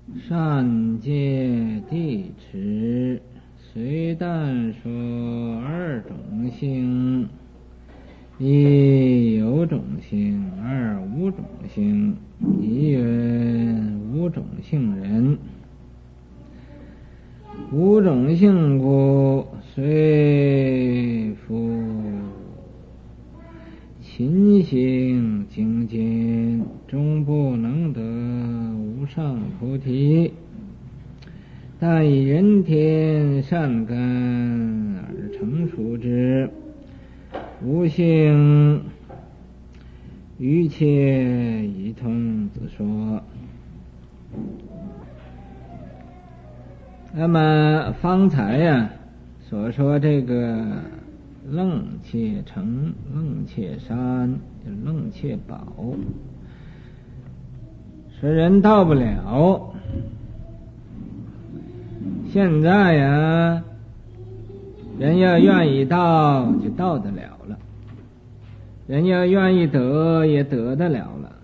善戒地持，虽但说二种性，一有种性，二无种性，一云无种性人。无种性故，虽复勤行精进，终不能得无上菩提。但以人天善根而成熟之，无性于切一通子说。那么方才所说这个楞切城、楞切山、楞切宝，说人到不了。现在人要愿意到就到得了了，人要愿意得也得得了了，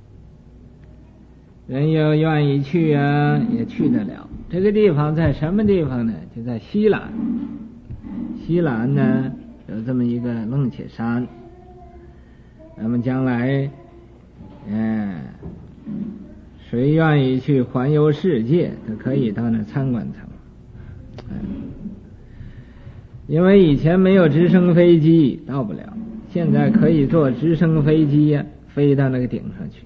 人要愿意去也去得了。这个地方在什么地方呢？就在西兰。西兰呢有这么一个楞切山，那么将来谁愿意去环游世界都可以到那参观参观。因为以前没有直升飞机到不了，现在可以坐直升飞机飞到那个顶上去。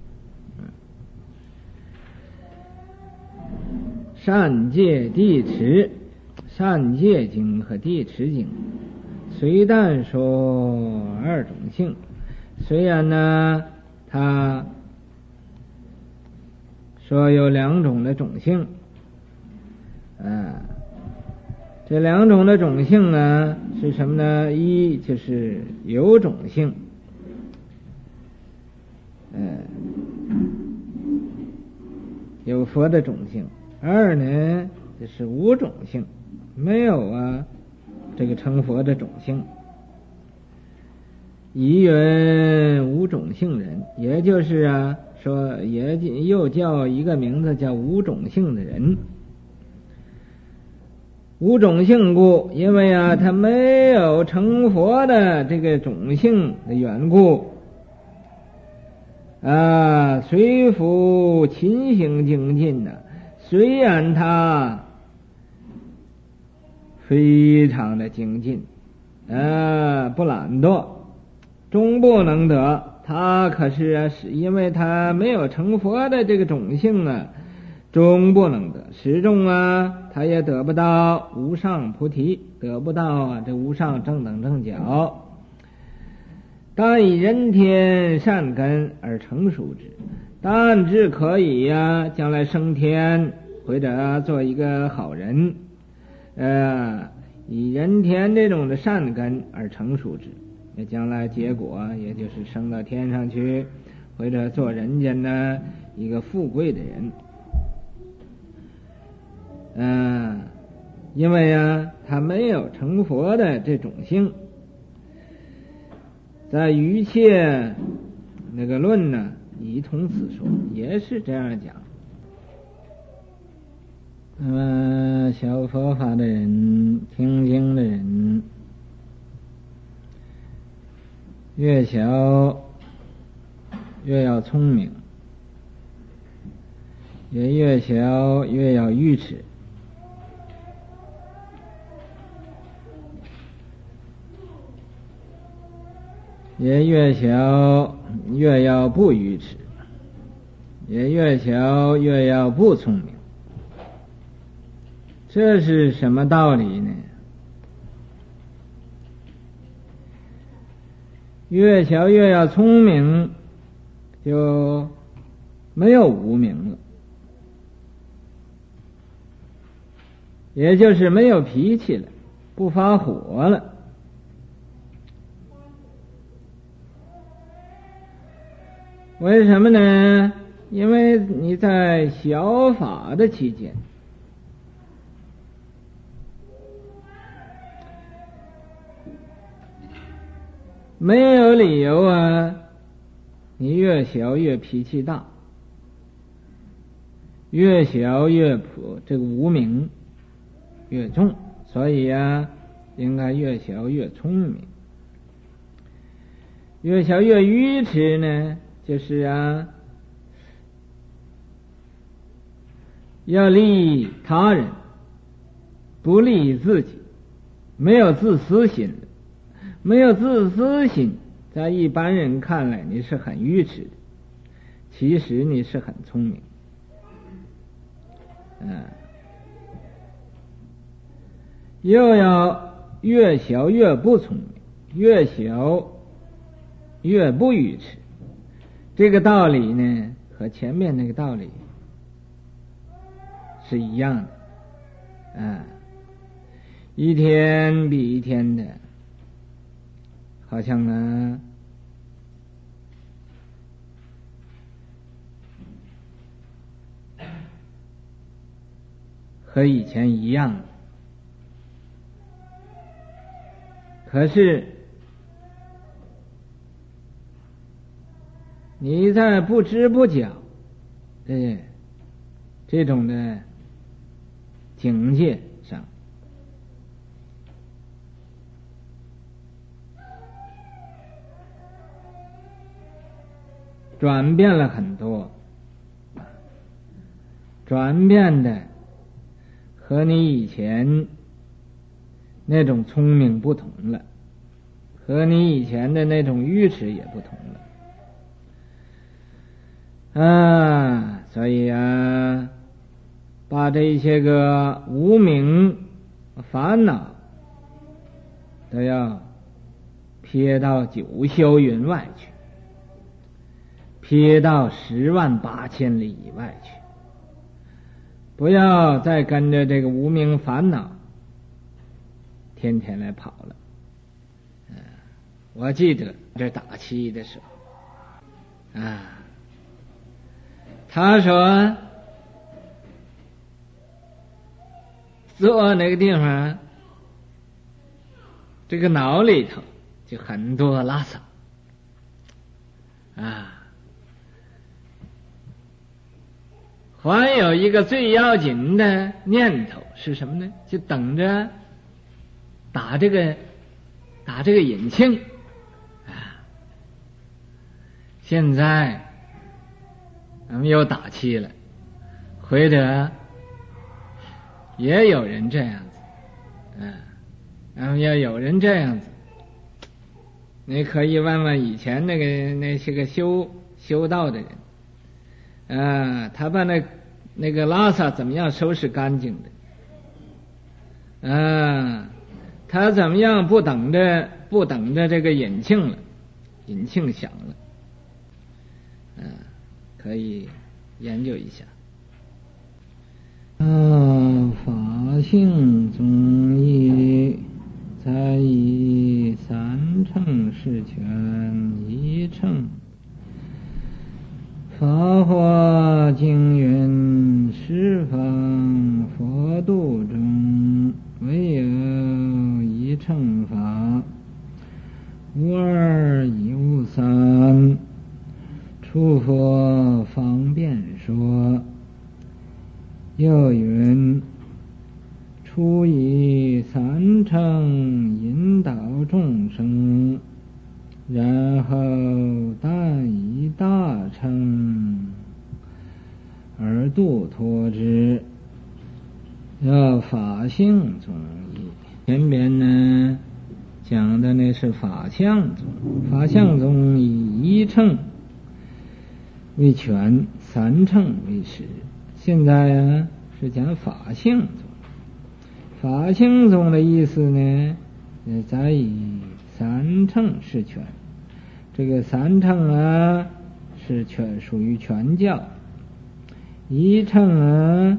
善戒地持，善戒经和地持经虽但说二种性，虽然呢他说有两种的种性，这两种的种性呢是什么呢？一就是有种性，有佛的种性。二呢就是无种性，没有这个成佛的种性。疑云无种性人，也就是说也又叫一个名字叫无种性的人。无种性故，因为他没有成佛的这个种性的缘故，虽复勤行精进虽然他非常的精进，不懒惰，终不能得。他可是因为他没有成佛的这个种性终不能得，始终他也得不到无上菩提，得不到这无上正等正觉。但以人天善根而成熟之，但只可以将来升天或者做一个好人，以人天这种的善根而成熟之，那将来结果也就是升到天上去，或者做人间的一个富贵的人。因为他没有成佛的这种性。在余切那个论以同此说，也是这样讲。那么学佛法的人，听经的人，越小越要聪明，也越小越要愚痴。也越小越要不愚痴，也越小越要不聪明。这是什么道理呢？越小越要聪明，就没有无明了，也就是没有脾气了，不发火了。为什么呢？因为你在小法的期间，没有理由你越小越脾气大， 越小越朴，这个无名越重，所以应该越小越聪明。越小越愚痴呢，就是要利他人，不利自己，没有自私心的。没有自私心，在一般人看来你是很愚痴的，其实你是很聪明。又要越小越不聪明，越小越不愚痴。这个道理呢，和前面那个道理是一样的。一天比一天的，好像和以前一样。可是你在不知不觉这种的境界上，转变了很多，转变的和你以前那种聪明不同了，和你以前的那种愚痴也不同了。所以把这些个无明烦恼都要撇到九霄云外去，撇到108000里以外去，不要再跟着这个无明烦恼天天来跑了。我记得这打七的时候他说坐那个地方，这个脑里头就很多拉萨还有一个最要紧的念头是什么呢？就等着打这个引磬现在咱们又打气了，回头也有人这样子然后要有人这样子，你可以问问以前那些个修道的人他把那个拉萨怎么样收拾干净的他怎么样不等着这个引磬了，引磬响了可以研究一下。法性宗义在以3乘是权1乘。法华经云：十方佛度中，唯有1乘法，无二亦无三。诸佛方便说。又云：初以3乘引导众生，然后但以大乘而度脱之。要法性宗义。前边呢讲的呢是法相宗，法相宗以1乘为权，3乘为实。现在是讲法性宗。法性宗的意思呢，在以3乘是权。这个3乘是属于权教，1乘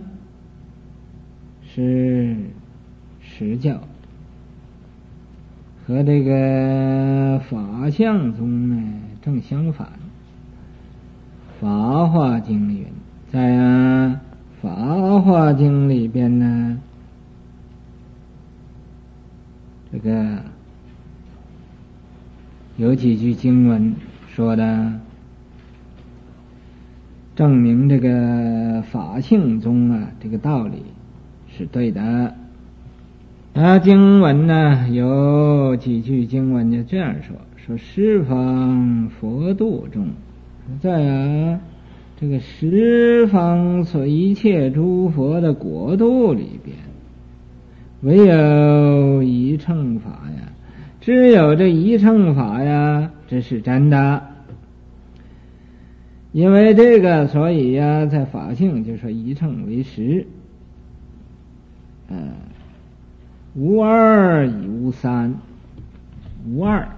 是实教。和这个法相宗呢正相反。法华经云，在法华经里边呢，这个有几句经文说的： 证明这个法性中啊这个道理是对的。经文呢有几句经文就这样说十方佛度中，在这个十方所一切诸佛的国度里边，唯有一乘法呀，只有这一乘法呀，这是真的。因为这个，所以呀，在法性就说一乘为实，无二亦无三，无二。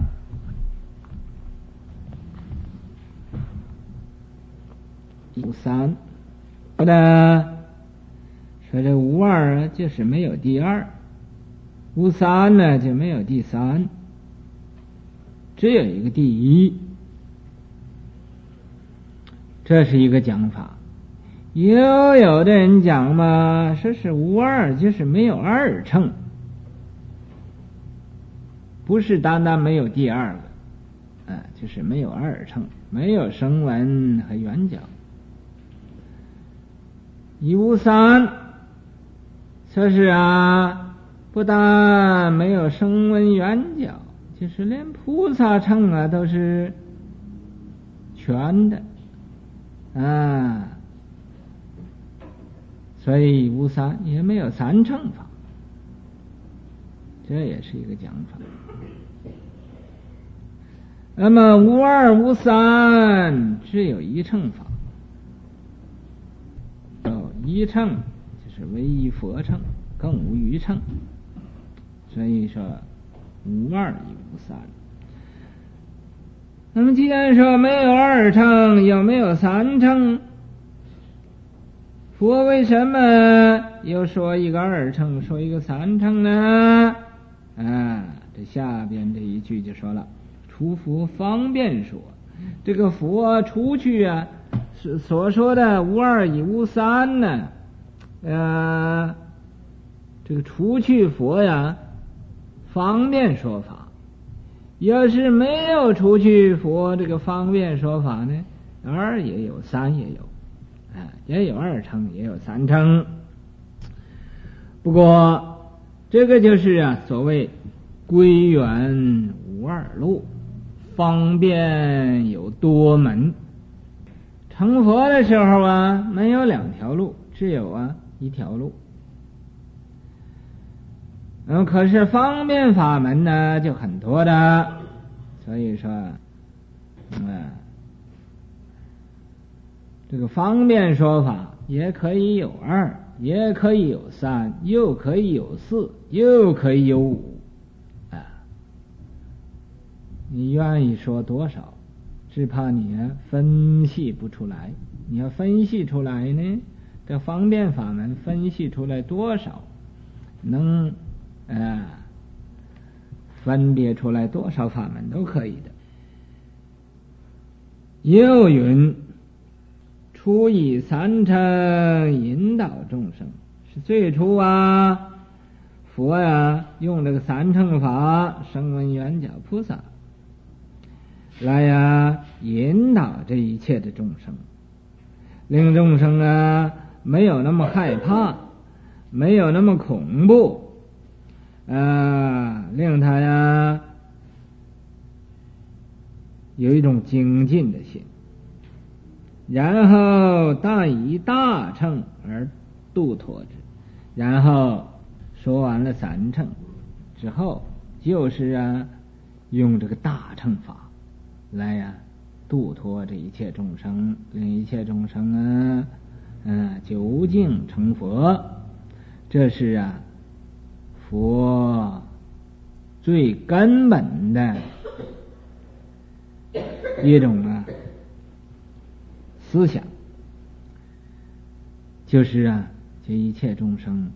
无三，说这无二就是没有第二，无三呢就没有第三，只有一个第一。这是一个讲法。有的人讲嘛，说是无二就是没有二乘，不是单单没有第二个，就是没有二乘，没有声闻和缘觉。一无三，说是不但没有声闻缘觉，就是连菩萨乘都是全的所以无三也没有三乘法，这也是一个讲法。那么无二无三，只有一乘法。一乘就是唯一佛乘，更无余乘，所以说无二亦无三。那么既然说没有二乘，又没有三乘，佛为什么又说一个二乘，说一个三乘呢？这下边这一句就说了，除佛方便说，这个佛除去是所说的无二亦无三呢，这个除去佛方便说法，要是没有除去佛这个方便说法呢，二也有，三也有，也有二乘，也有三乘。不过这个就是所谓归元无二路，方便有多门。成佛的时候没有两条路，只有一条路。可是方便法门呢就很多的，所以说这个方便说法也可以有二，也可以有三，又可以有四，又可以有五你愿意说多少，只怕你分析不出来。你要分析出来呢，这方便法门分析出来多少，能分别出来多少法门都可以的。又云初以三乘引导众生，是最初佛用这个三乘法，声闻缘觉菩萨来引导这一切的众生，令众生没有那么害怕，没有那么恐怖，令他有一种精进的心，然后以大乘而度脱之。然后说完了三乘之后，就是用这个大乘法来度脱这一切众生，令一切众生究竟成佛。这是佛最根本的一种思想，就是这一切众生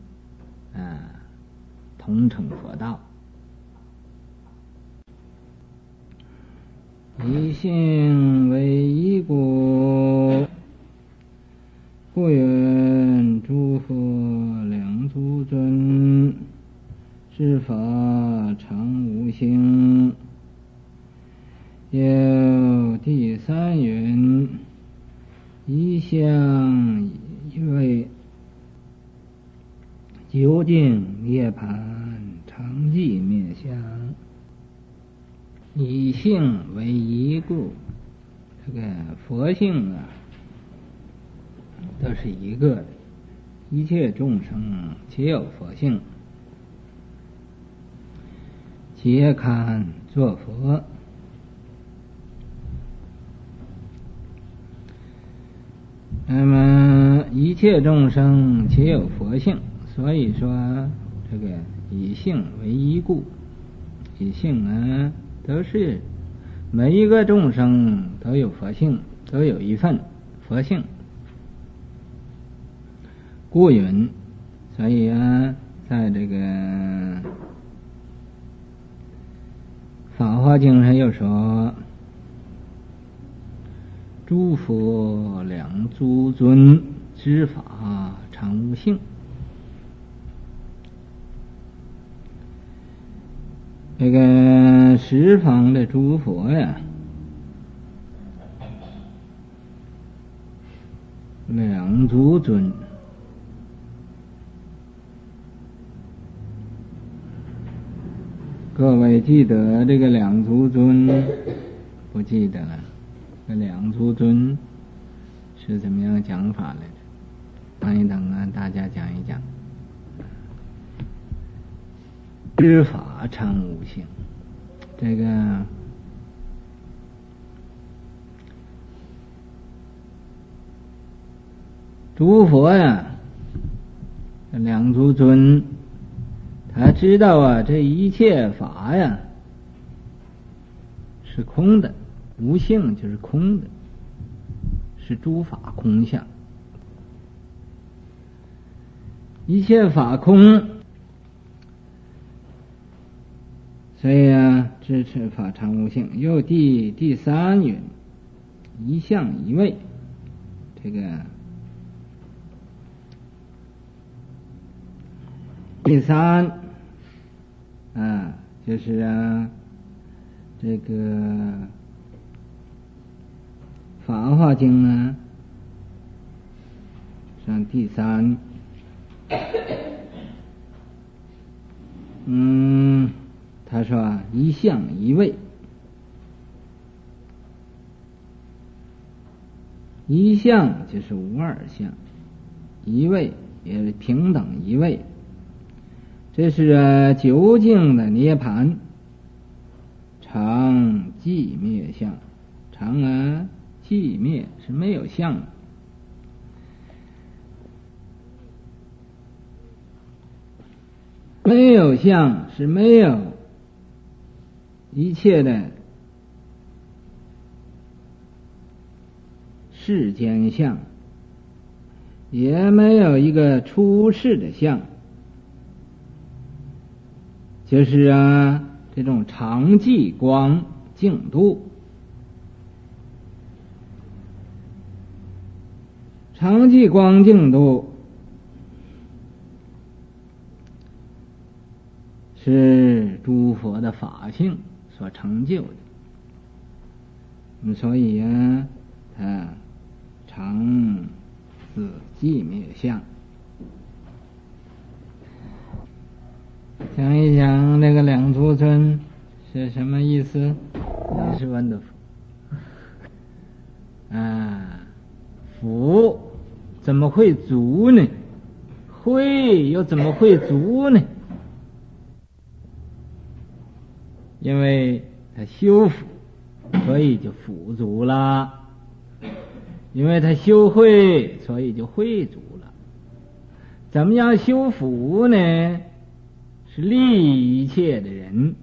同成佛道。一性为一故，故云诸佛两足尊，是法常无性。有第三云，一现究竟涅槃常寂灭相，以性为一故。这个佛性啊都是一个的，一切众生皆有佛性，皆堪作佛。那么一切众生皆有佛性，所以说这个以性为一故，以性啊都是每一个众生都有佛性，都有一份佛性，故云。所以啊，在这个《法华经》上又说，诸佛两足尊，知法常无性。这个十方的诸佛呀，两足尊，各位记得这个两足尊不记得了？这两足尊是怎么样讲法来着？等一等啊，大家讲一讲。知法常无性，这个诸佛呀，两足尊，他知道啊，这一切法呀是空的，无性就是空的，是诸法空相，一切法空。所以啊，支持法常无性。又第三云，一相一味。这个第三啊，就是啊，这个《法华经》呢，上第三，他说一相一味，一相就是无二相，一味也是平等一味。这是究竟的涅槃常寂灭相，常啊寂灭是没有相的，没有相是没有一切的世间相，也没有一个出世的相，就是啊这种常寂光净土。常寂光净土是诸佛的法性所成就的，所以啊，它常自寂灭相。讲一讲这个两足尊是什么意思？也是wonderful啊，福怎么会足呢？慧又怎么会足呢？因为他修福，所以就福足了；因为他修慧，所以就慧足了。怎么样修福呢？是利一切的人。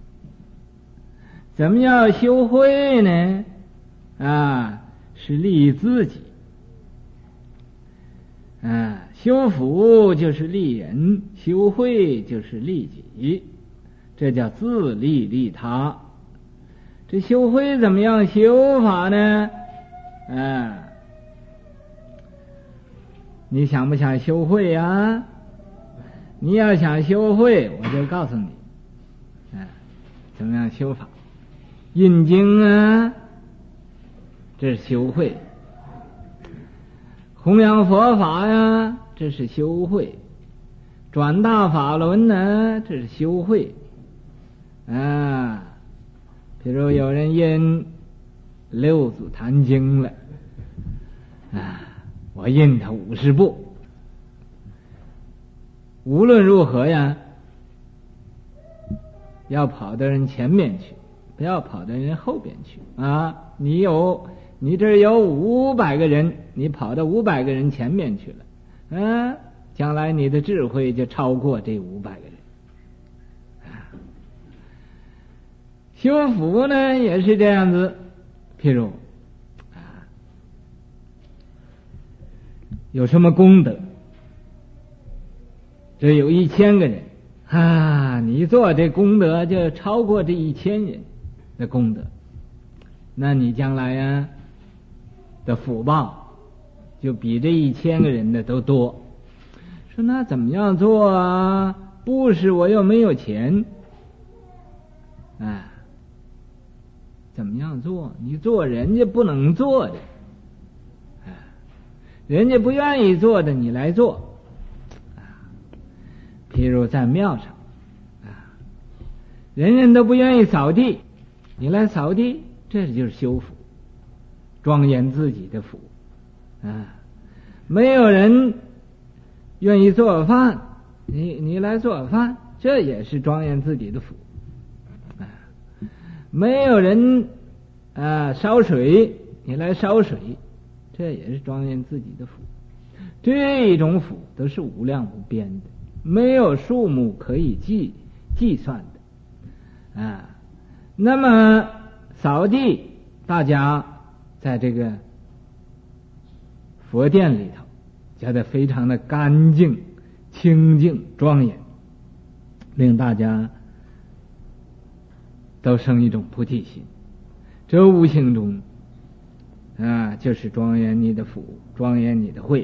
怎么样修慧呢？是利自己。修福就是利人，修慧就是利己。这叫自利利他。这修慧怎么样修法呢？你想不想修慧啊？你要想修慧，我就告诉你，怎么样修法？印经啊，这是修慧；弘扬佛法呀，这是修慧； 转大法轮呢，这是修慧啊。比如有人印六祖坛经了啊，我印他50部，无论如何呀，要跑到人前面去，不要跑到人后边去啊。你这有500个人，你跑到500个人前面去了啊，将来你的智慧就超过这500个人啊。修福呢也是这样子，譬如啊，有什么功德，这有1000个人啊，你做这功德就超过这1000人的功德，那你将来呀的福报就比这1000个人的都多。说那怎么样做啊？不是我又没有钱，哎，怎么样做？你做人家不能做的，哎，人家不愿意做的你来做啊。譬如在庙上啊，人人都不愿意扫地，你来扫地，这就是修福，庄严自己的福啊。没有人愿意做饭，你来做饭，这也是庄严自己的福啊。没有人烧水，你来烧水，这也是庄严自己的福。这种福都是无量无边的，没有数目可以计算的啊。那么扫地，大家在这个佛殿里头觉得非常的干净、清净、庄严，令大家都生一种菩提心。这无形中啊，就是庄严你的福，庄严你的慧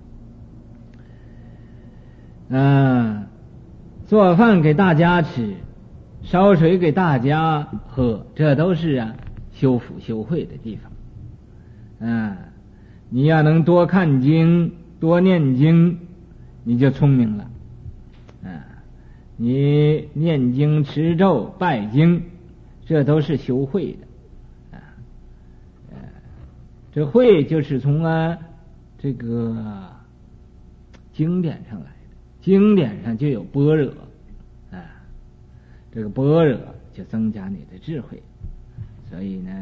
啊。做饭给大家吃，烧水给大家喝，这都是修福修慧的地方啊。你要能多看经，多念经，你就聪明了啊。你念经、持咒、拜经，这都是修慧的啊。这慧就是从这个经典上来的，经典上就有般若啊，这个般若就增加你的智慧。所以呢，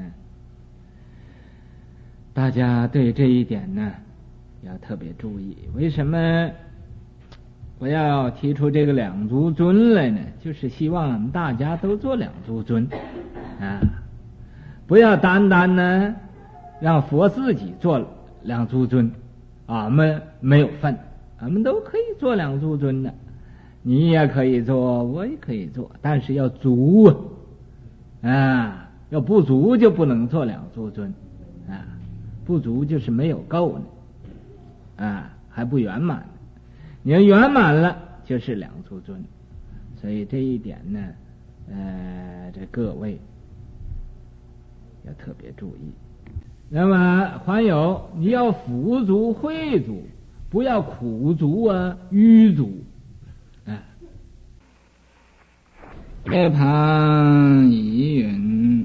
大家对这一点呢要特别注意。为什么我要提出这个两足尊来呢？就是希望我们大家都做两足尊啊，不要单单呢让佛自己做两足尊，俺们没有份，俺们都可以做两足尊的，你也可以做，我也可以做，但是要足啊，要不足就不能做两足尊啊，不足就是没有够呢啊，还不圆满。你要圆满了，就是两足尊。所以这一点呢，这各位要特别注意。那么还有，你要福足、慧足，不要苦足愚足。涅盘已云：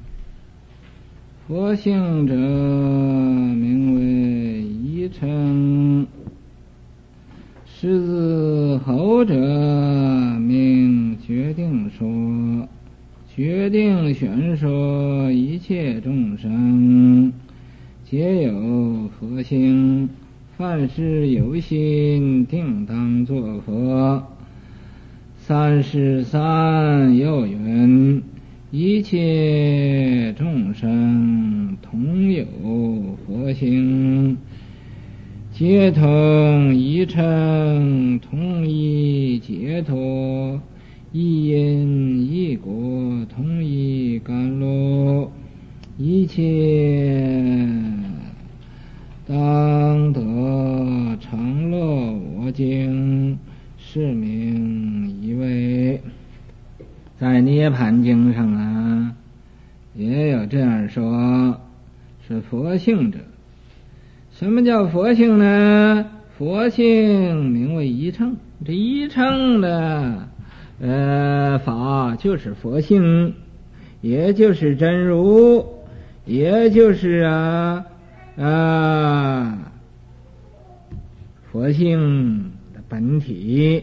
佛性者，名为一乘；狮子吼者，名决定说。决定宣说一切众生，皆有佛性，凡是有心，定当作佛。33又云：一切众生同有佛性，皆同一乘，同一解脱，一因一果，同一甘露，一切当得常乐我净，是名一位。在涅盘经上也有这样说，是佛性者。什么叫佛性呢？ 佛性名为一乘，这一乘的法就是佛性，也就是真如，也就是佛性的本体。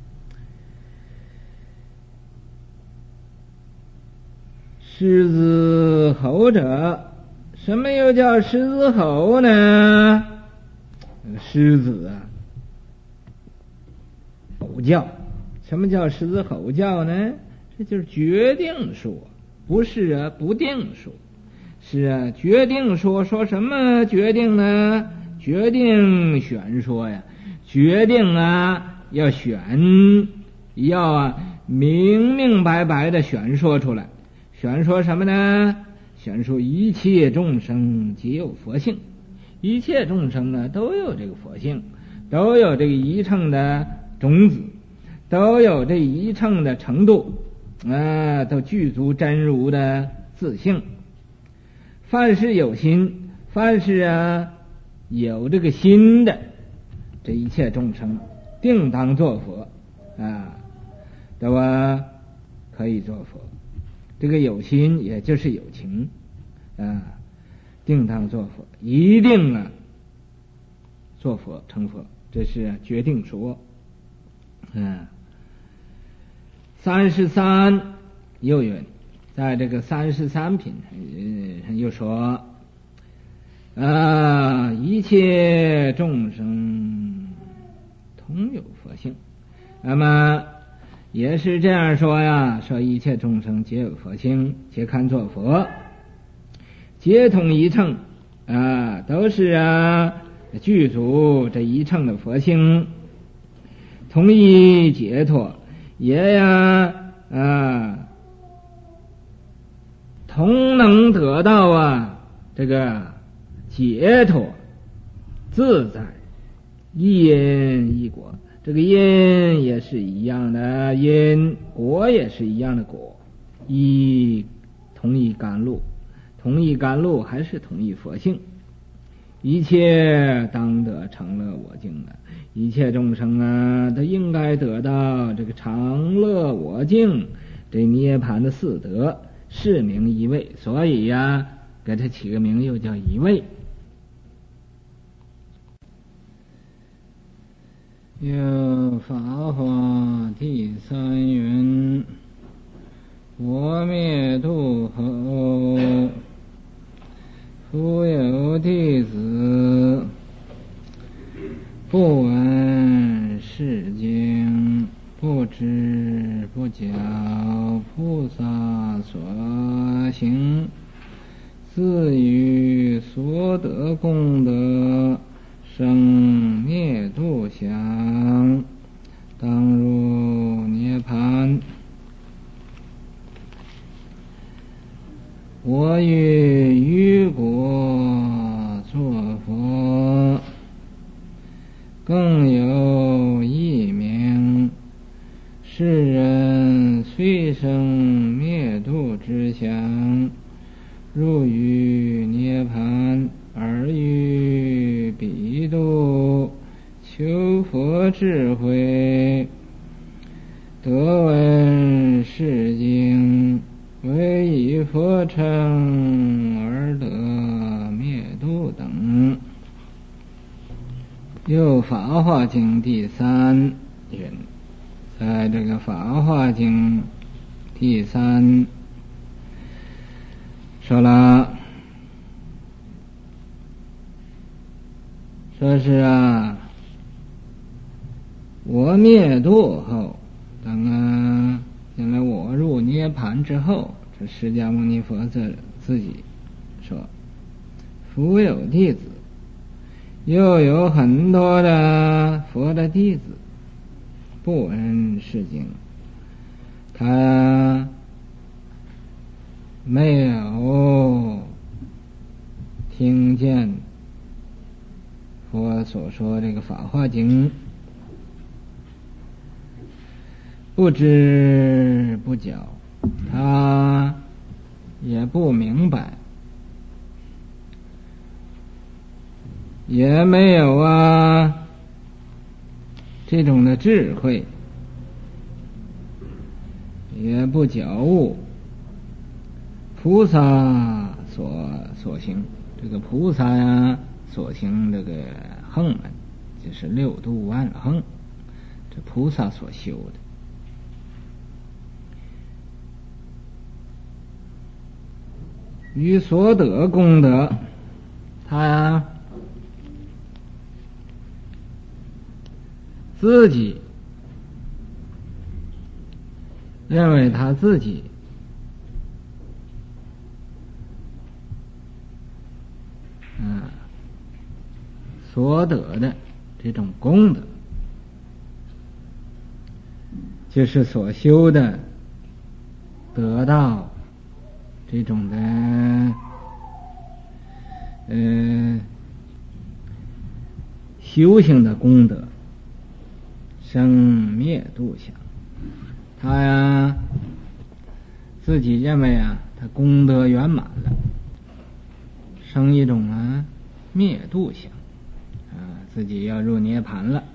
狮子吼者，什么又叫狮子吼呢？狮子吼叫，什么叫狮子吼叫呢？这就是决定说，不是不定说，是决定说。说什么决定呢？决定选说呀，决定要选，要明明白白的选说出来。选说什么呢？选说一切众生皆有佛性，一切众生都有这个佛性，都有这个一乘的种子，都有这一乘的程度，都具足真如的自性。凡是有心，凡是有这个心的，这一切众生定当作佛都可以做佛。这个有心也就是有情定当做佛，一定做佛成佛，这是决定说。33又云，在这个33品又说一切众生同有佛性，那么也是这样说呀，说一切众生皆有佛性，皆堪作佛，皆同一乘都是具足这一乘的佛性，同一解脱，也同能得到这个解脱自在，一因一果。这个因也是一样的因，果也是一样的果，同一甘露，同一甘露还是同一佛性，一切当得常乐我净一切众生都应该得到这个常乐我净，这涅盘的四德，是名一位，所以给他起个名又叫一位。有法华第3云，我灭度后，复有弟子不闻是经，不知不觉菩萨所行，自于所得功德生灭度相，当入涅盘。我于于国作佛，更有一名，世人虽生灭度之相，入于涅盘，而于彼度求佛智慧，得闻是经，为以佛乘而得灭度等。又法华经第3云，在这个法华经第3说了，说是我灭度后，等将来我入涅盘之后，这释迦牟尼佛自己说，复有弟子，又有很多的佛的弟子不闻是经，他没有听见佛所说这个法华经，不知不觉，他也不明白，也没有这种的智慧，也不觉悟菩萨所行。这个菩萨呀所行这个横门，就是六度万横，这菩萨所修的。于所得功德，他呀自己认为他自己所得的这种功德，就是所修的得到这种的修行的功德，生灭度想。他呀自己认为他功德圆满了，生一种灭度想，自己要入涅盘了，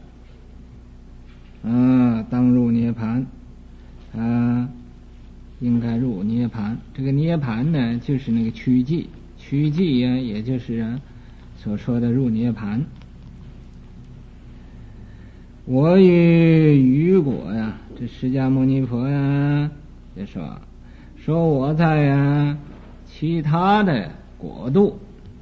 当入涅盘，应该入涅盘。这个涅盘呢，就是那个趋寂，趋寂呀，也就是所说的入涅盘。我与雨果呀，这释迦牟尼佛呀，就说我在其他的国度，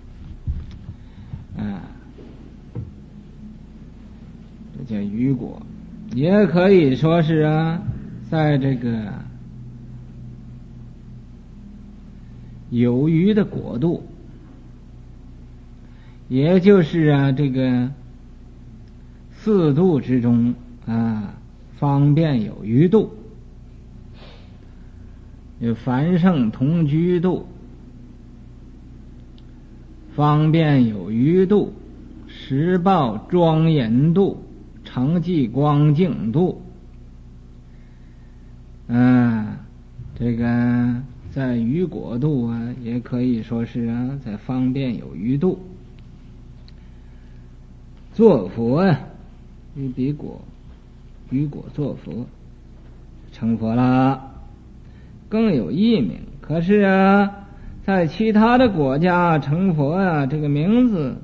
这叫雨果，也可以说是在这个有余的国度，也就是这个四度之中方便有余度，有凡圣同居度，方便有余度，实报庄严度，常寂光净度。这个在余果度也可以说是在方便有余度。做佛于彼果，余果做佛，成佛了，更有异名。可是在其他的国家成佛这个名字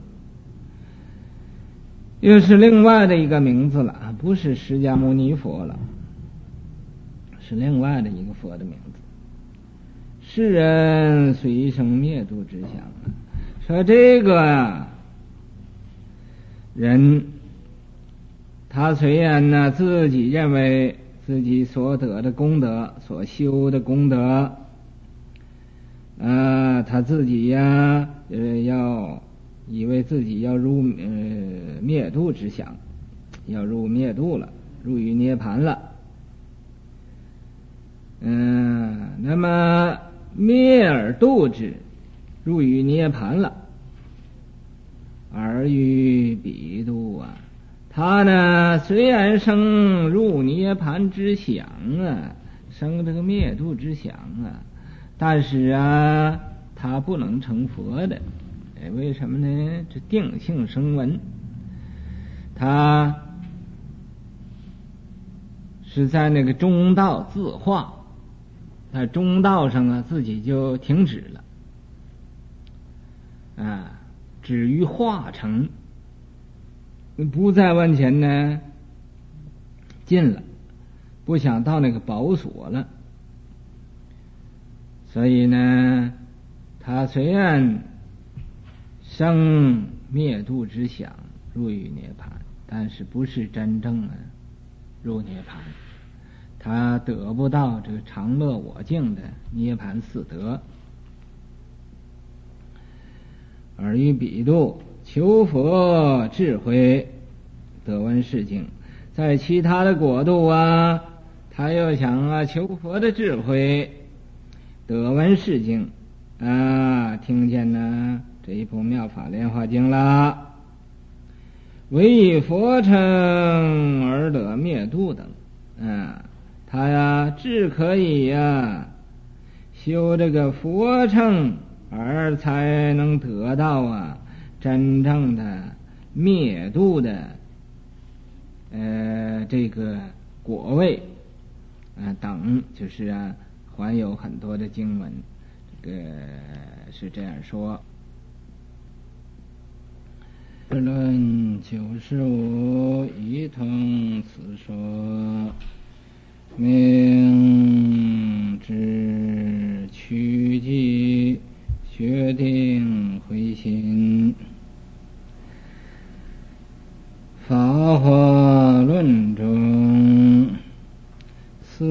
又是另外的一个名字了，不是释迦牟尼佛了，是另外的一个佛的名字。世人随生灭度之想，说这个人他虽然自己认为自己所得的功德，所修的功德，他自己要以为自己要入灭度之想，要入灭度了，入于涅盘了。那么灭而度之，入于涅盘了，而于彼度他呢虽然生入涅盘之想生这个灭度之想但是他不能成佛的。为什么呢？这定性声闻，他是在那个中道自化，在中道上自己就停止了止于化成，不再往前进了，不想到那个宝所了。所以呢，他虽然生灭度之想，入于涅盘，但是不是真正入涅盘，他得不到这个常乐我净的涅盘四德。而于彼度求佛智慧，得闻是经。在其他的国度他又想求佛的智慧，得闻是经听见这一部妙法莲华经了，唯以佛乘而得灭度等他只可以修这个佛乘，而才能得到真正的灭度的这个果位等，就是还有很多的经文，这个是这样说。论95一通此说，明知趋吉，决定回心。法华论中四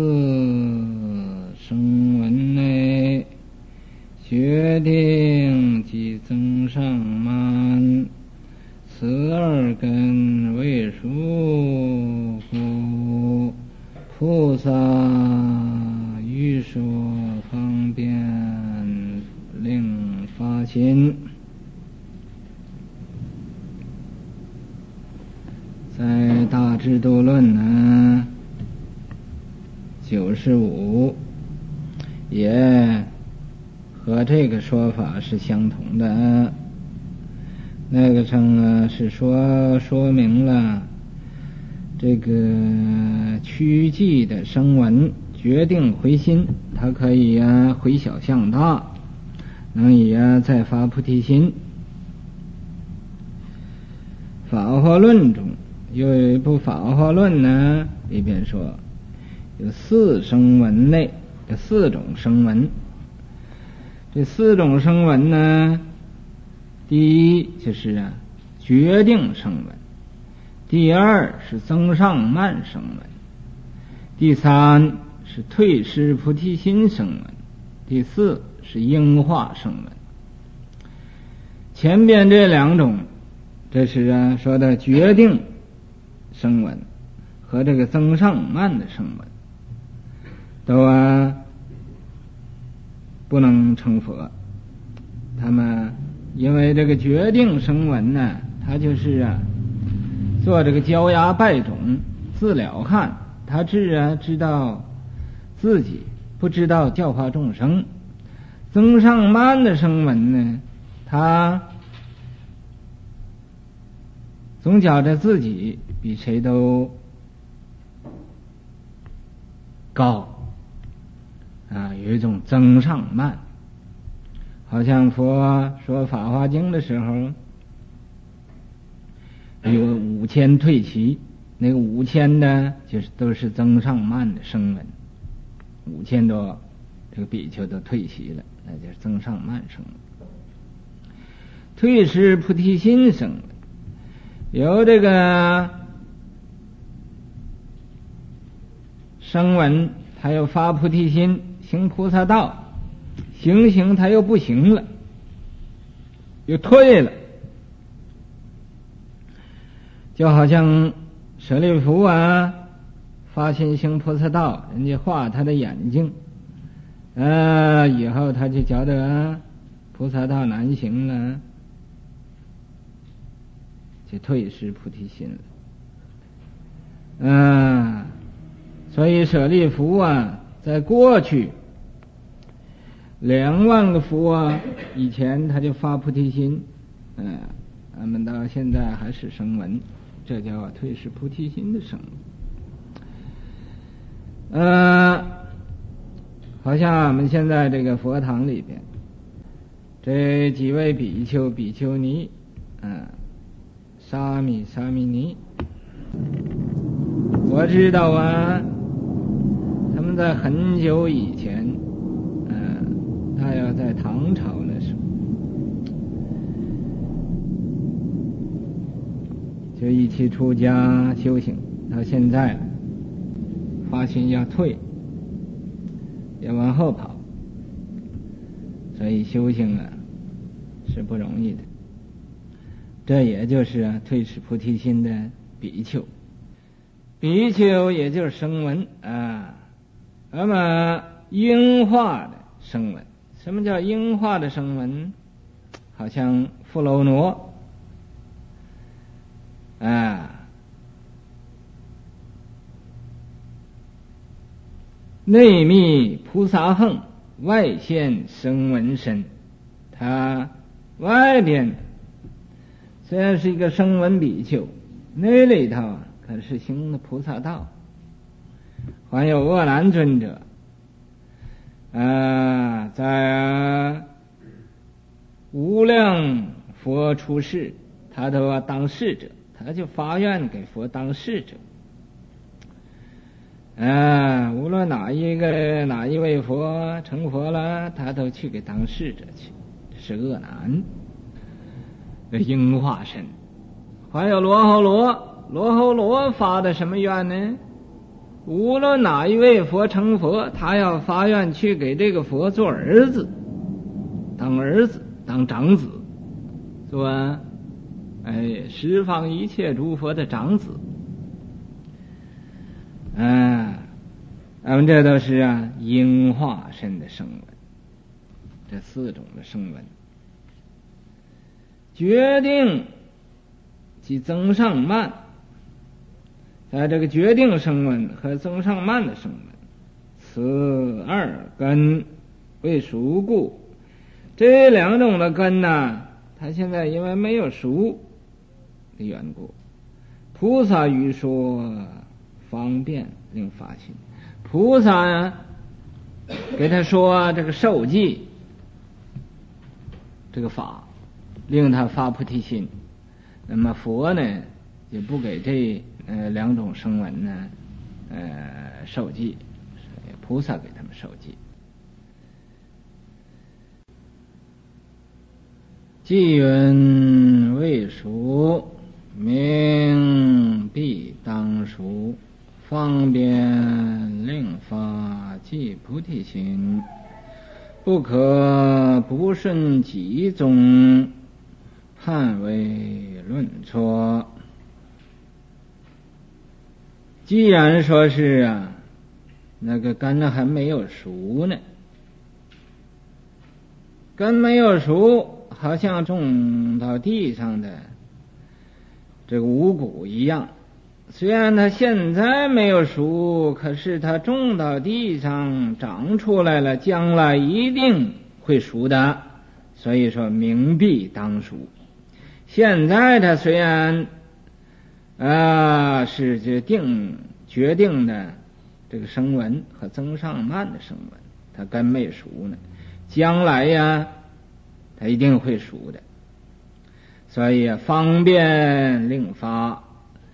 声闻内，决定即增上慢，此二根为殊故，菩萨欲说方便令发心。在大智度论呢95也和这个说法是相同的。那个上是说明了这个趋吉的声闻决定回心，它可以回小向大，能以再发菩提心。法华论中有一部法华论呢，里边说有四声闻内，有4种声闻。这4种声闻呢，第一就是决定声闻，第二是增上慢声闻，第三是退失菩提心声闻，第4是应化声闻。前边这2种，这是说的决定声闻和这个增上慢的声闻，都不能成佛。他们因为这个决定声闻呢，他就是做这个焦芽败种，自了看，他只知道自己，不知道教化众生。增上慢的声闻呢，他总觉着自己比谁都高有一种增上慢。好像佛说《法华经》的时候，有5000退齐，那个5000呢，就是都是增上慢的声闻，5000多这个比丘都退齐了，那就是增上慢声闻。退失菩提心声闻，由这个声闻他又发菩提心，行菩萨道，行他又不行了，又退了。就好像舍利弗发心行菩萨道，人家画他的眼睛以后他就觉得菩萨道难行了，就退失菩提心了。所以舍利弗在过去2万个佛以前他就发菩提心，他们到现在还是声闻，这叫退失菩提心的声闻。好像我们现在这个佛堂里边，这几位比丘比丘尼，沙弥沙弥尼，我知道他们在很久以前，大约在唐朝的时候，就一起出家修行，到现在发心要退，要往后跑，所以修行是不容易的。这也就是退失菩提心的比丘，比丘也就是声闻那么应化的声闻，什么叫应化的声闻？好像富楼罗内密菩萨横，外现声闻身。他外边虽然是一个声闻比丘，那里头他是行的菩萨道。还有阿难尊者，在无量佛出世，他都要当侍者，他就发愿给佛当侍者。无论哪一位佛成佛了，他都去给当侍者去。这是阿难，应化身。还有罗睺罗，罗睺罗发的什么愿呢？无论哪一位佛成佛，他要发愿去给这个佛做儿子，当儿子，当长子，做十方一切诸佛的长子。这都是应化身的声闻，这4种的声闻。决定即增上慢，在这个决定声闻和增上慢的声闻，此2根为熟故。这2种的根呢，它现在因为没有熟的缘故，菩萨语说方便令发心。菩萨给他说这个受记这个法，令他发菩提心。那么佛呢，也不给这2种声闻呢受记，菩萨给他们受记。既云未熟，名必当熟，方便令发即菩提心，不可不顺己宗，判为论错。既然说是那个根还没有熟呢，根没有熟，好像种到地上的这个五谷一样，虽然它现在没有熟，可是它种到地上长出来了，将来一定会熟的。所以说明必当熟。现在它虽然是决定的这个声闻和增上慢的声闻，它根没熟呢，将来它一定会熟的。所以方便令发，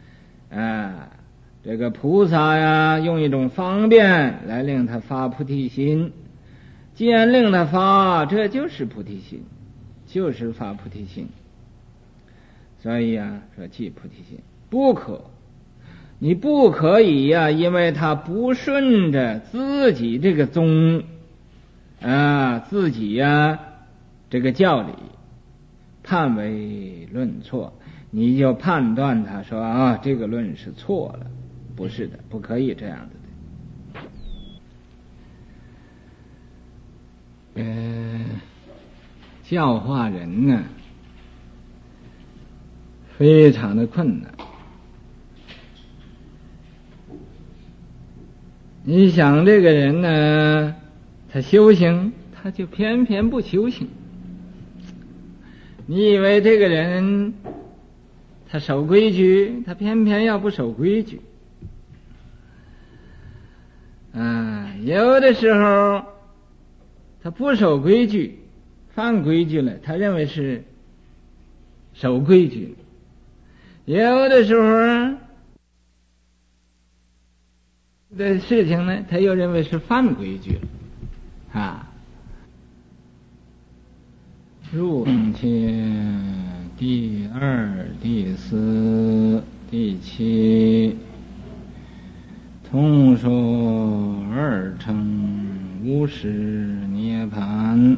这个菩萨用一种方便来令他发菩提心。既然令他发，这就是菩提心，就是发菩提心。所以说即菩提心你不可以因为他不顺着自己这个宗自己这个教理，判为论错，你就判断他说这个论是错了，不是的，不可以这样子的。教化人呢，非常的困难。你想这个人呢，他修行，他就偏偏不修行。你以为这个人他守规矩，他偏偏要不守规矩。有的时候他不守规矩，犯规矩了，他认为是守规矩。有的时候的事情呢，他又认为是犯规矩了入切第2、第4、第7，通说2乘50涅盘，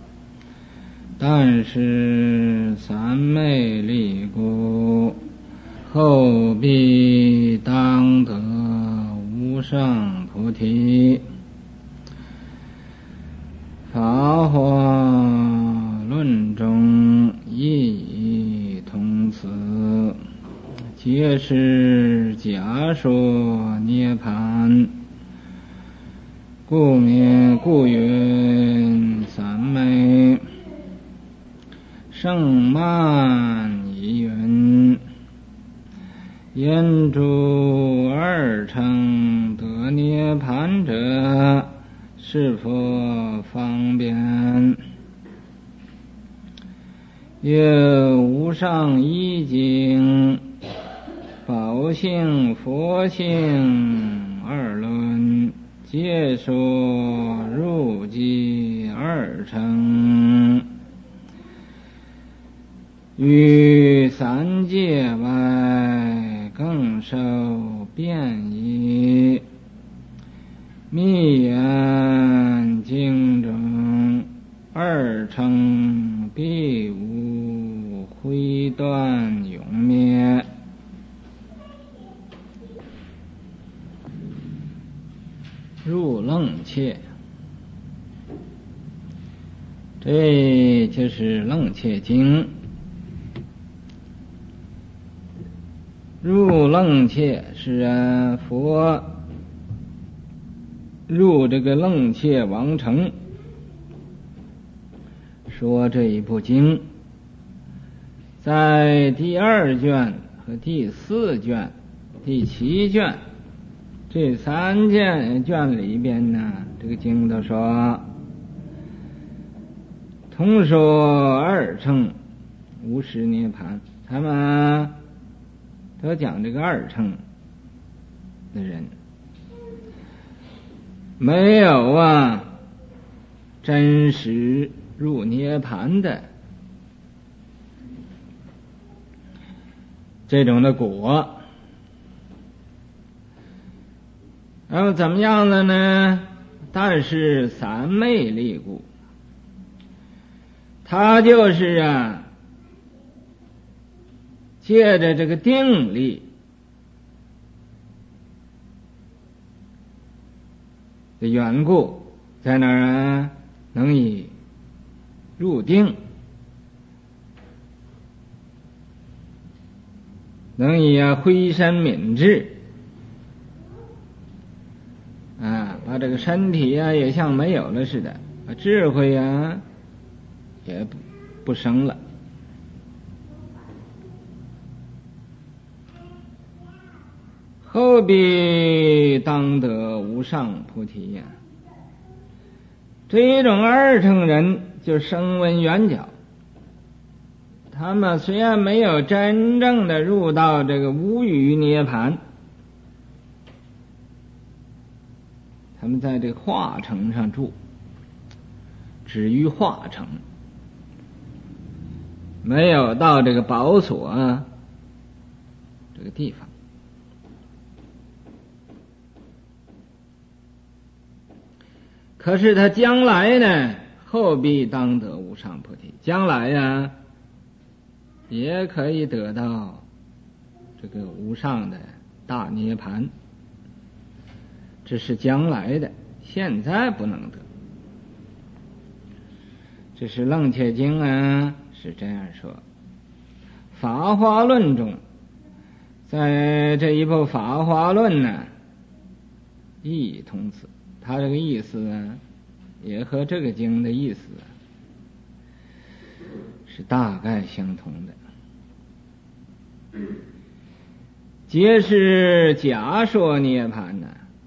但是三昧力故，后必当得无上菩提。法华论中亦以同此，皆是假说涅盘，故云三昧。胜慢疑云， 言诸二乘得涅盘者，是否方便？曰：无上一经，宝性佛性二论，皆说入寂二乘，于三界外更受变矣。密言经中，二乘必无毁断永灭。入楞切，这就是楞切经。入楞切是佛入这个楞切王城说这一部经，在第2卷和第4卷、第7卷这3卷里边呢，这个经都说同说二乘无始涅盘，他们都讲这个二乘的人没有真实入涅盘的这种的果。然后怎么样了呢？但是三昧力故，他就是借着这个定力的缘故，在那儿能以入定，能以挥身泯智把这个身体也像没有了似的，智慧也不生了。后必当得无上菩提这一种二乘人就声闻缘觉，他们虽然没有真正的入到这个无余涅盘，他们在这个化城上住，止于化城，没有到这个宝所这个地方。可是他将来呢，后必当得无上菩提，将来也可以得到这个无上的大涅盘，这是将来的，现在不能得。这是楞切经是这样说。法华论中，在这一部法华论呢，义同此，他这个意思也和这个经的意思是大概相同的。皆是假说涅盘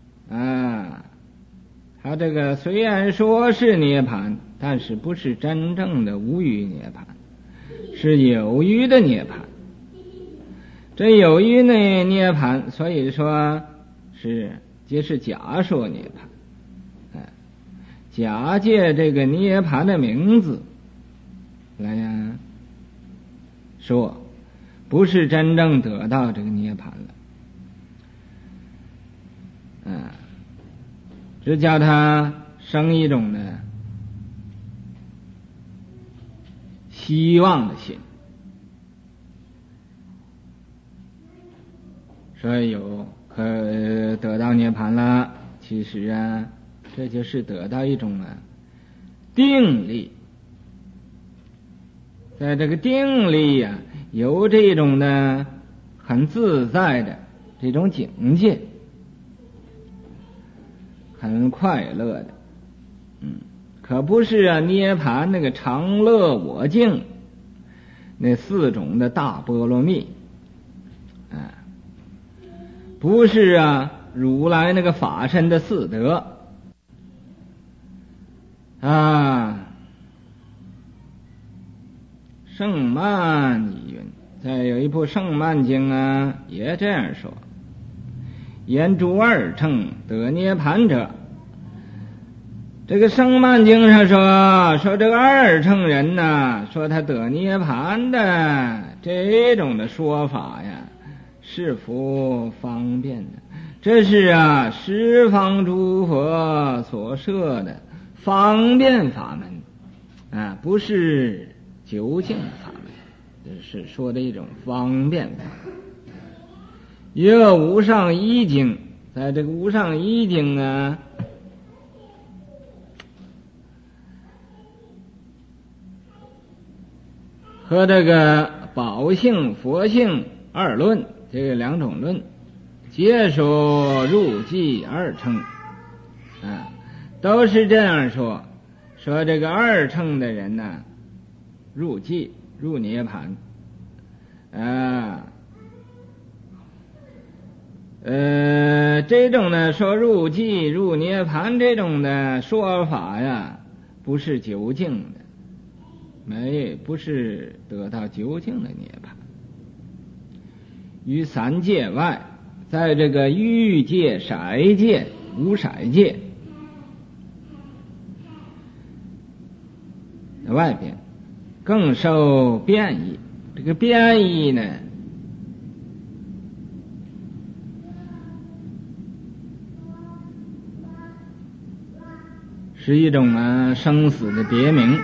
他这个虽然说是涅盘，但是不是真正的无余涅盘，是有余的涅盘。这有余的涅盘，所以说是皆是假说涅盘，假借这个涅盘的名字来说，不是真正得到这个涅盘了，只叫他生一种的希望的心，所以有可得到涅盘了。其实这就是得到一种定力，在这个定力有这种的很自在的这种境界，很快乐的，可不是涅盘那个常乐我净那4种的大波罗蜜， 不是如来那个法身的四德圣曼一云，再有一部圣曼经也这样说：言诸二乘得涅盘者，这个圣曼经上说这个二乘人说他得涅盘的这种的说法呀，是复方便的。这是十方诸佛所设的方便法门不是究竟法门，这是说的一种方便法。有无上一经，在这个无上一经和这个宝性佛性二论，这个两种论皆说入寂二乘都是这样说这个二乘的人入寂入涅盘这种说入寂入涅盘这种的说法呀，不是究竟的，不是得到究竟的涅盘。于三界外，在这个欲界、色界、无色界外边，更受变异。这个变异呢，是一种生死的别名。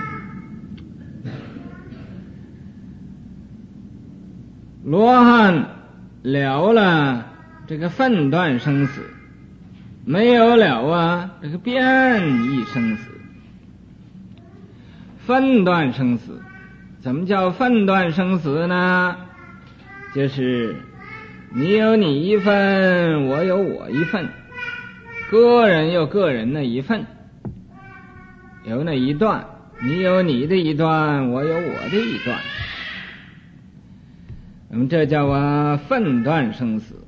罗汉了了这个分段生死，没有了这个变异生死。分段生死，怎么叫分段生死呢？就是你有你一份，我有我一份，个人有个人的一份，有那一段，你有你的一段，我有我的一段。那么这叫分段生死，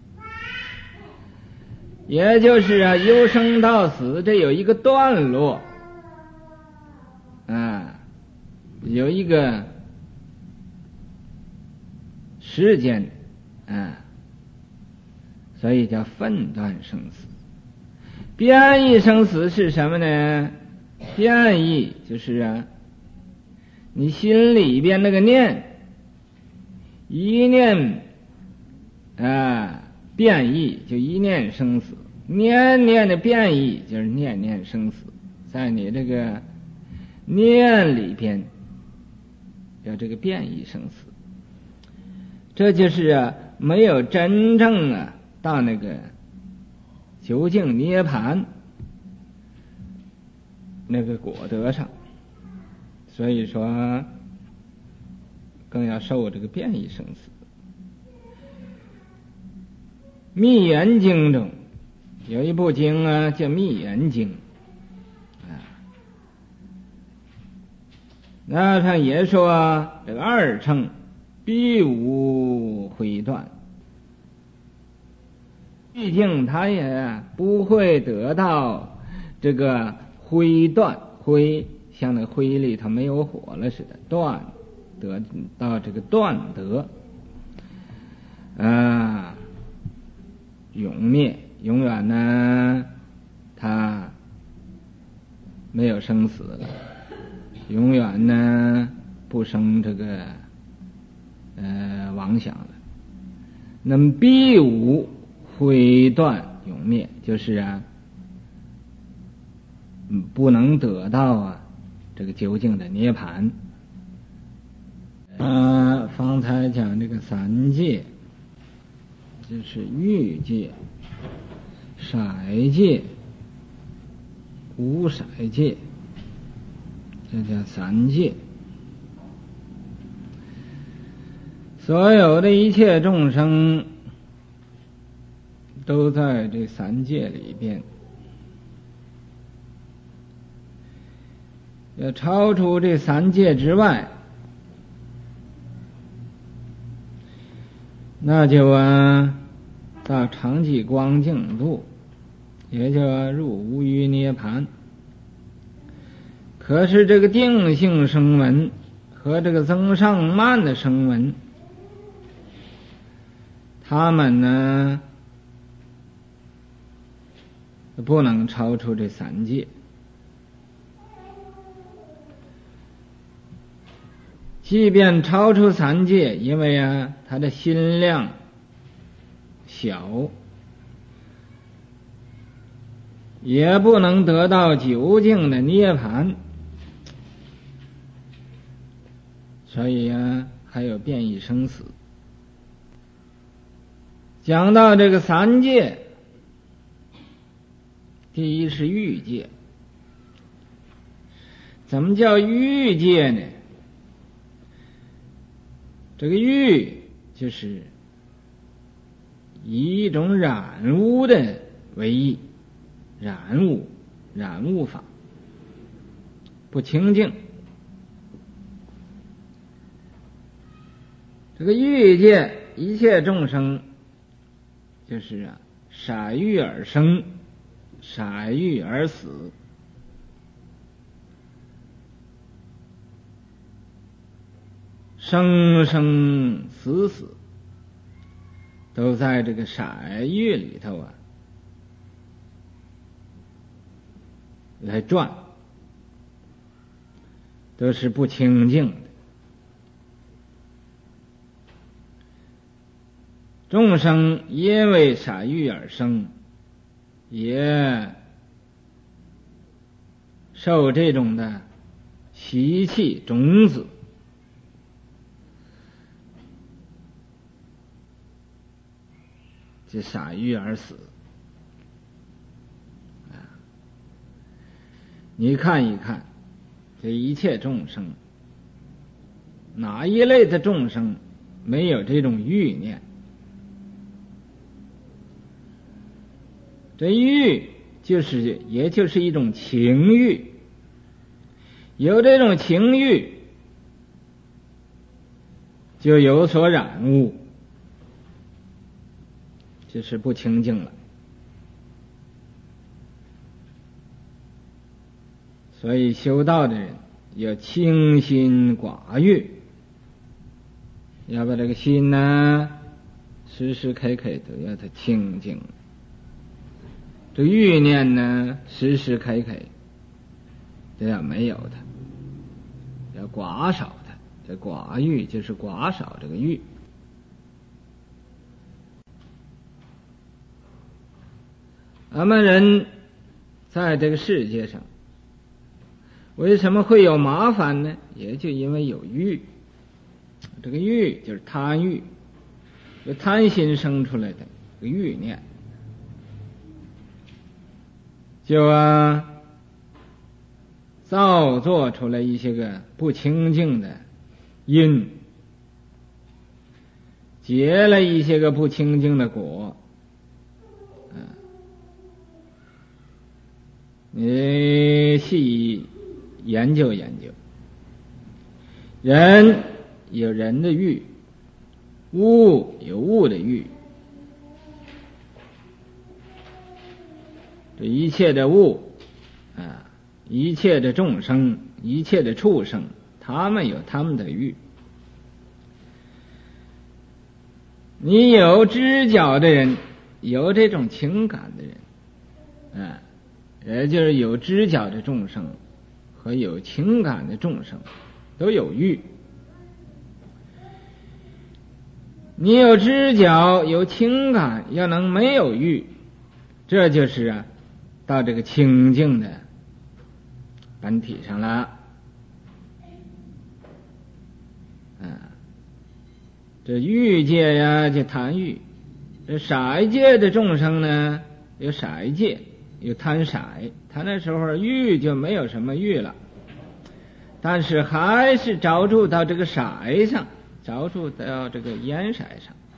也就是由生到死，这有一个段落有一个时间所以叫分段生死。变异生死是什么呢？变异就是你心里边那个念一念变异，就一念生死，念念的变异就是念念生死，在你这个念里边有这个变异生死，这就是没有真正到那个究竟涅盘那个果德上，所以说更要受这个变异生死。密严经中有一部经叫密严经那上也说这个二乘必无毁断，毕竟他也不会得到这个灰断，灰像那灰里头没有火了似的，断得到这个断得永灭，永远呢他没有生死了，永远呢不生这个妄想了。那么必无毁断永灭，就是不能得到这个究竟的涅盘。方才讲这个三界，就是欲界、色界、无色界，这叫三界。所有的一切众生都在这三界里边，要超出这三界之外，那就到常寂光净度，也就入无余涅盘。可是这个定性声闻和这个增上慢的声闻，他们呢不能超出这三界。即便超出三界，因为他的心量小，也不能得到究竟的涅槃，所以还有变异生死。讲到这个三界，第一是欲界。怎么叫欲界呢？这个欲就是以一种染污的为意，染污法，不清净。这个欲界一切众生就是色欲而生，色欲而死，生生死死都在这个色欲里头来转，都是不清净的。众生因为色欲而生，也受这种的习气种子，就色欲而死。你看一看这一切众生，哪一类的众生没有这种欲念？这欲也就是一种情欲，有这种情欲就有所染污，就是不清净了。所以修道的人要清心寡欲，要把这个心时时刻刻都要它清净。这欲念时时刻刻都要没有它，要寡少它。这寡欲就是寡少这个欲。俺们人在这个世界上为什么会有麻烦呢？也就因为有欲。这个欲就是贪欲，有贪心生出来的这个欲念，就造作出来一些个不清净的因，结了一些个不清净的果。你细研究研究，人有人的欲，物有物的欲，这一切的物一切的众生，一切的畜生，他们有他们的欲。你有知觉的人，有这种情感的人也就是有知觉的众生和有情感的众生都有欲。你有知觉有情感，要能没有欲，这就是到这个清净的本体上了。这欲界就贪欲，这色界的众生呢有色界，有贪色，他那时候欲就没有什么欲了，但是还是着住到这个色上，着住到这个颜色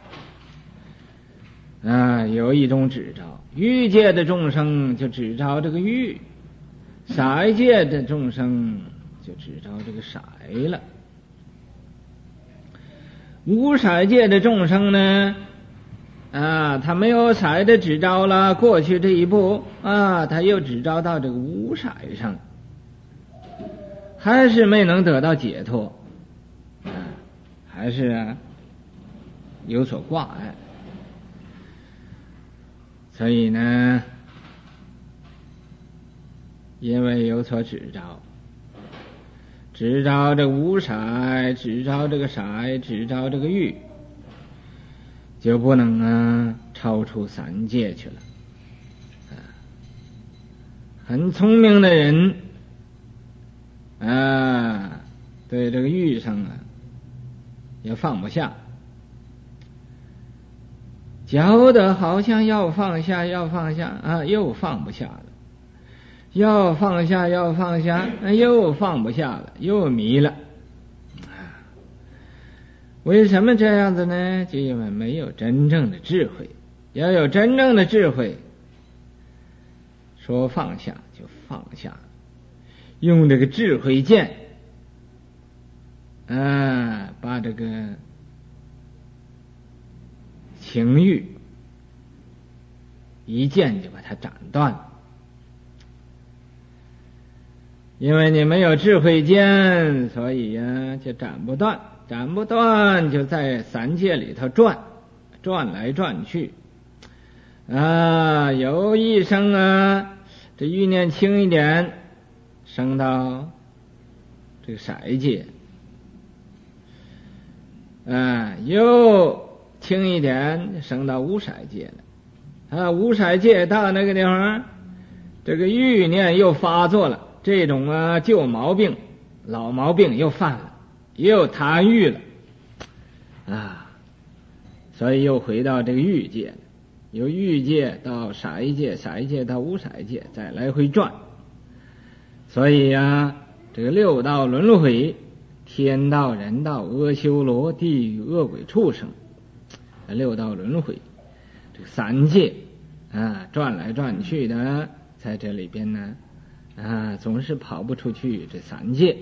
上有一种执着。欲界的众生就执着这个欲，色界的众生就执着这个色了。无色界的众生呢， 他没有色的执着了，过去这一步他又执着到这个无色上，还是没能得到解脱，还是有所挂碍。所以呢，因为有所执着，执着这无色，执着这个色，执着这个欲，就不能超出三界去了。很聪明的人对这个欲上也放不下，觉得好像要放下又放不下了，要放下又放不下了，又迷了。为什么这样子呢？就因为没有真正的智慧。要有真正的智慧，说放下就放下，用这个智慧剑把这个情欲一剑就把它斩断了。因为你没有智慧剑，所以就斩不断，斩不断就在三界里头转来转去。有一生这欲念轻一点，升到这个色界，又轻一点，升到无色界了。无色界到那个地方，这个欲念又发作了，这种旧毛病、老毛病又犯了，又贪欲了所以又回到这个欲界了。由欲界到色界，色界到无色界，再来回转。所以这个六道轮回，天道、人道、阿修罗、地狱、恶鬼、畜生，六道轮回，这个三界转来转去的，在这里边呢总是跑不出去这三界。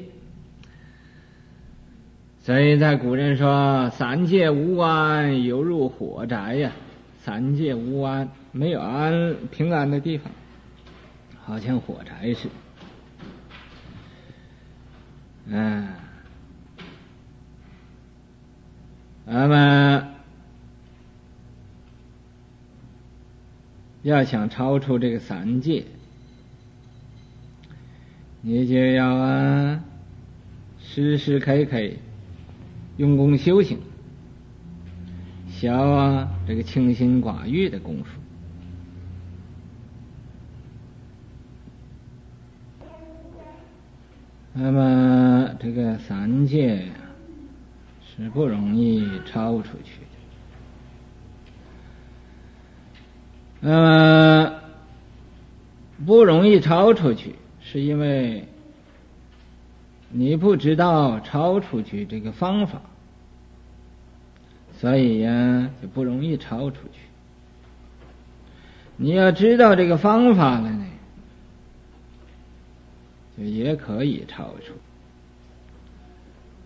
所以在古人说三界无安，犹如火宅呀。三界无安，没有平安的地方，好像火柴似的。那么要想超出这个三界，你就要时时刻刻用功修行，消这个清心寡欲的功夫。那么这个三界是不容易超出去的。那么不容易超出去，是因为你不知道超出去这个方法，所以就不容易超出去。你要知道这个方法了呢，就也可以超出。